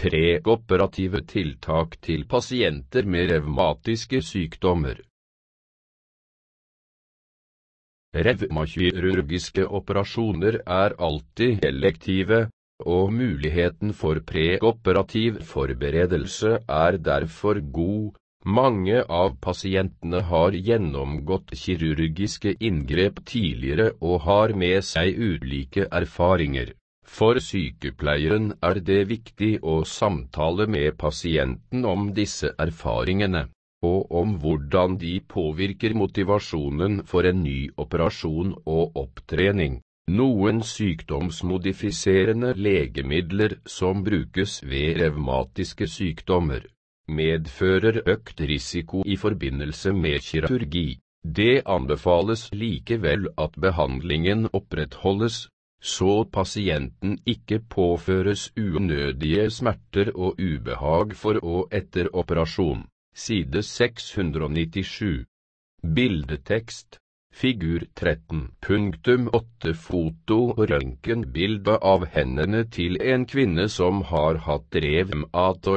Preoperative tiltak til pasienter med revmatiske sykdommer. Revmakirurgiske operasjoner er alltid elektive, og muligheten for preoperativ forberedelse er derfor god. Mange av pasientene har gjennomgått kirurgiske inngrep tidligere og har med seg ulike erfaringer. For sykepleieren er det viktig å samtale med pasienten om disse erfaringene, og om hvordan de påvirker motivasjonen for en ny operasjon og opptrening. Noen sykdomsmodifiserende legemidler som brukes ved revmatiske sykdommer, medfører økt risiko i forbindelse med kirurgi. Det anbefales likevel at behandlingen opprettholdes, så pasienten ikke påføres unødige smerter og ubehag for og etter operasjon. Side 697. Bildetekst. Figur 13.8 Foto og røntgenbilde av hendene til en kvinne som har hatt revmatoid.